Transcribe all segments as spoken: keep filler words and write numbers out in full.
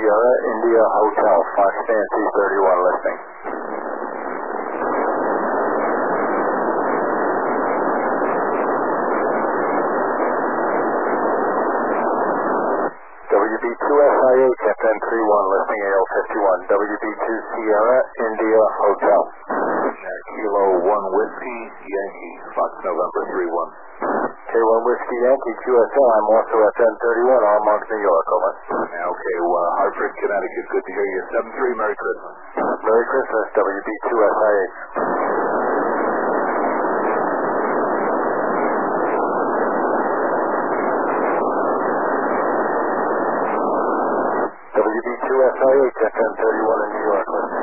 Sierra India Hotel, Fox Nancy thirty-one listening. W B two S I H F N three one listening A L fifty-one. W B two Sierra India Hotel. Kilo one Whiskey Yankee, Fox November three one. K one Whiskey Yankee Q S L, I'm also F N thirty-one, Armonk, New York, over. Okay, uh, Hartford, Connecticut, good to hear you. seven three, Merry Christmas. Merry Christmas, W B two S I H. W B two S I H, F N thirty-one in New York, listening.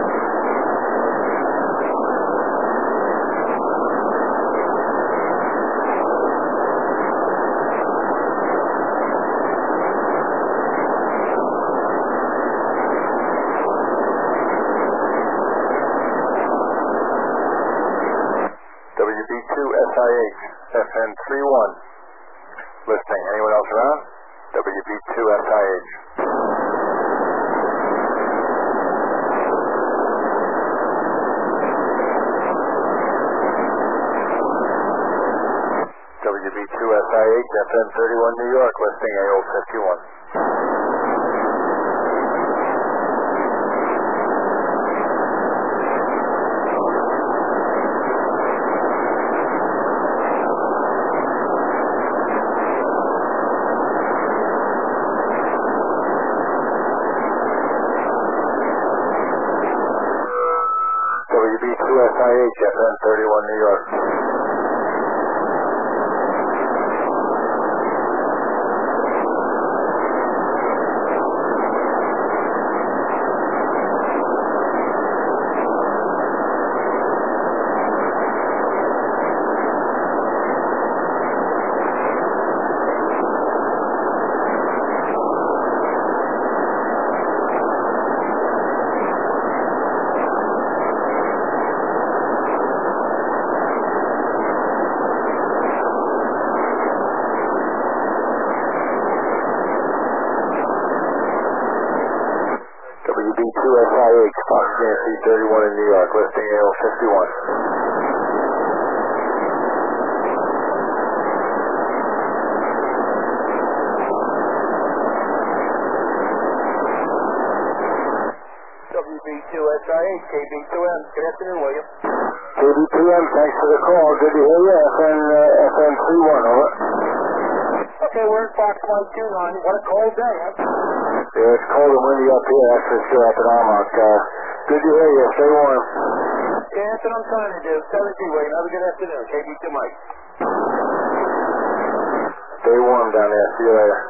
W B two S I H, F N three one, listening. Anyone else around? W B two S I H. W B two S I H, F N thirty-one New York, listening A O fifty-one. W B two S I H, F N thirty-one New York. W B two S I H, Fox Nancy thirty-one in New York, listing A L fifty-one. W B two S I H, K B two M, good afternoon, William. K B two M, thanks for the call. Good to hear you. F N, uh, F N three one, over. Okay, we're at Fox one two nine. What a cold day, huh? Yeah, it's cold and windy up here, that's for sure, up in Armonk. Uh, good to hear you. Stay warm. Yeah, that's what I'm trying to do. seven two, William. Have a good afternoon. K B two Mike. Stay warm down there. See you later.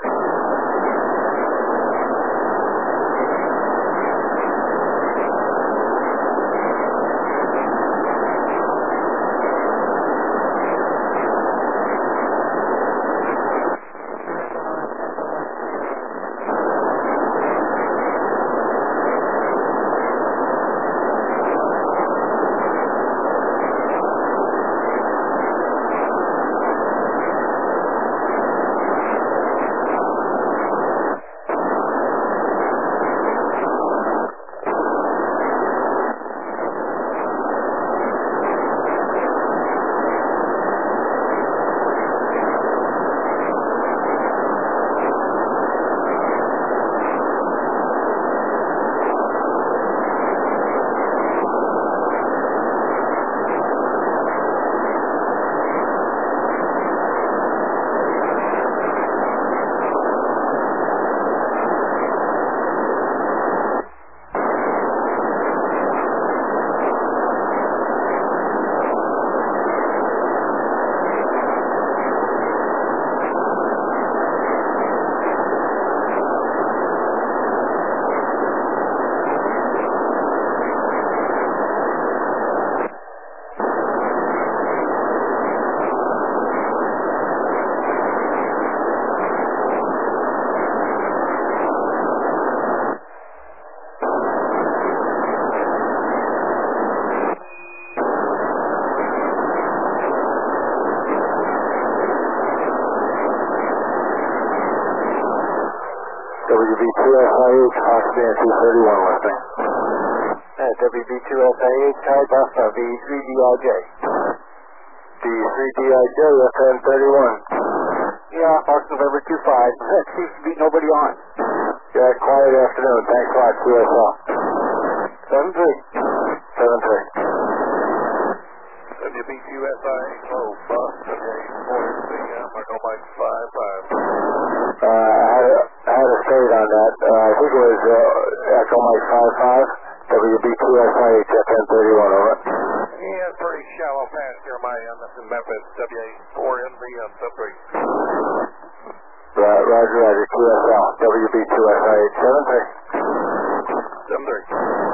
W B two S I H, Fox Band two thirty-one listening. Uh, W B two S I H, Ty Buffalo, V three D I J. D three D I J, F N thirty-one. Yeah, Fox November two five. That seems to be nobody on. Yeah, quiet afternoon. Thanks a lot, Q S L. seven three. seven three. W B two S I H, low bus, okay, four M C M, Echo Mike five five. Uh, I had a, I had a state on that. Uh, I think it was uh, Echo Mike five five, W B two S I H, F N thirty-one, over. Yeah, pretty shallow pass here on my end. That's in Memphis, W A four M V M, sub three. Right, Roger, Roger, Q S L, W B two S I H, seven three. seven three.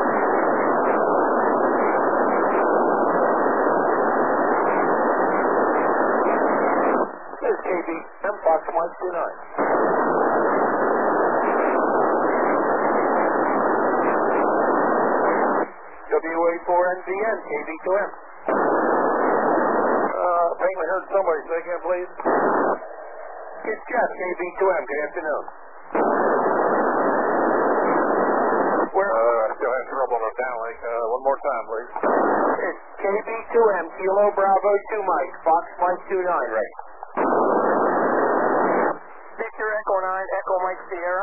This is K B M, Fox one two nine. W A four N Z N, K B two M. Uh, faintly heard somebody say again, please. It's Jeff, K B two M. Good afternoon. Where? Uh, I still have trouble on the downlink. Uh, one more time, please. It's K B two M, Kilo Bravo two Mike, Fox one two nine, right? Victor Echo nine, Echo Mike Sierra.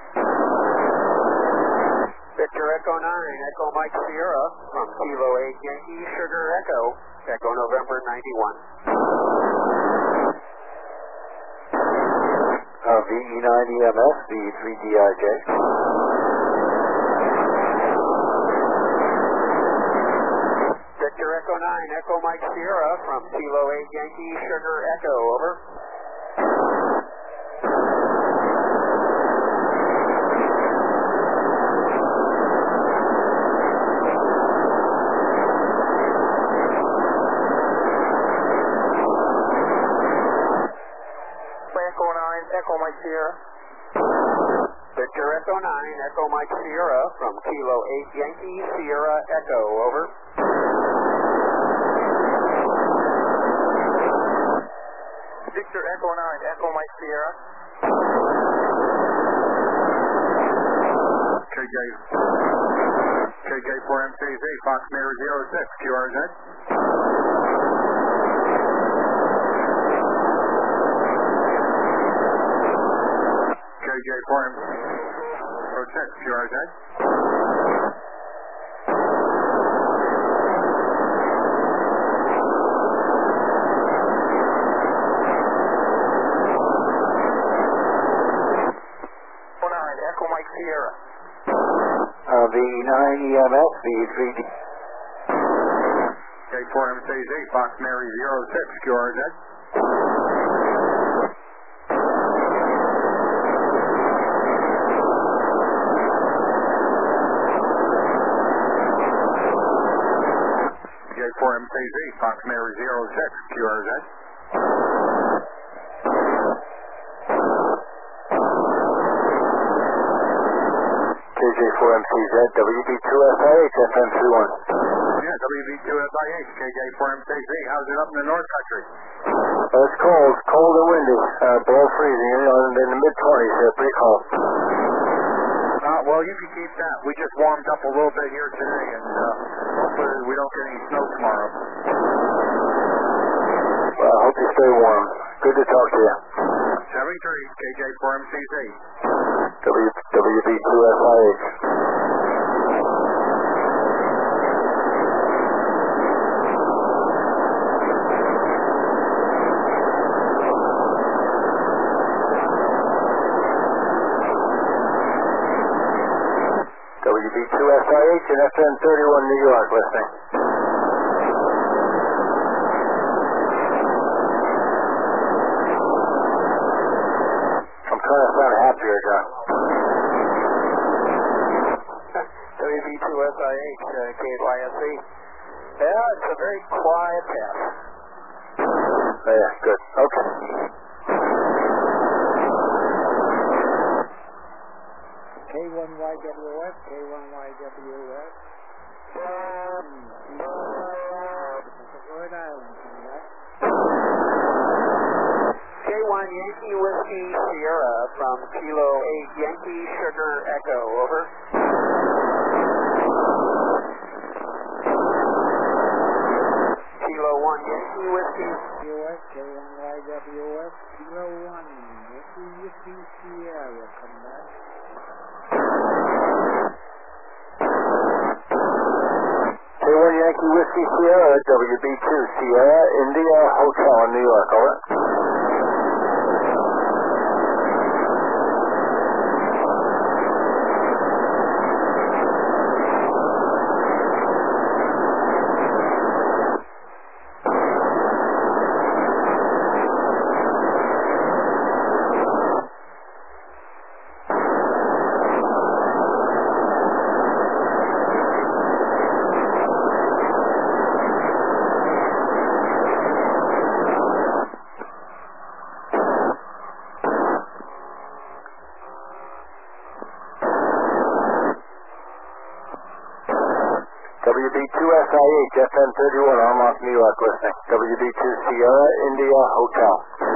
Victor Echo nine, Echo Mike Sierra from Kilo eight Yankee Sugar Echo, Echo November ninety-one. Uh, V E nine E M S, V three D I J. Victor Echo nine, Echo Mike Sierra from Kilo eight Yankee Sugar Echo, over. Echo nine, Echo Mike Sierra. Victor Echo nine, Echo Mike Sierra from Kilo eight Yankee Sierra Echo, over. Victor Echo nine, Echo Mike Sierra. K J. K J four M C Z, Fox Mirror zero six, Q R Z. K J four M zero six, Q R Z. Echo Mike Sierra. Uh, V nine E M S, V three D. K four M C Z, Fox Mary zero six, Q R Z. K four M C Z, Fox Mary zero six, Q R Z. K J four M C Z, W B two S I H, F M three one. Yeah, W B two S I H, K J four M C Z. How's it up in the North Country? Uh, it's cold, cold and windy, uh, below freezing, you know, in the mid twenties, uh, pretty cold. Uh, well, you can keep that. We just warmed up a little bit here today, and uh, hopefully we don't get any snow tomorrow. Well, I hope you stay warm. Good to talk to you. seven three, K J four M C Z. W, WB two S I H. W B two S I H and F N thirty-one New York listening. I'm trying to sound happier, John. W B two S I H, uh, K Y S C. Yeah, it's a very quiet test. Yeah, good. Okay. K one Y W S, K one Y W S. Um, Rhode Island, coming up. K one one Yankee Whiskey Sierra from Kilo eight Yankee Sugar Echo, over. Kilo one Yankee Whiskey. U S, K one Y W S, Kilo one Yankee Whiskey Sierra, come back. K one Yankee Whiskey Sierra, W B two Sierra India Hotel in New York, over. W B two S I H, F N thirty-one, Armonk, New York, listening. W B two Sierra India Hotel.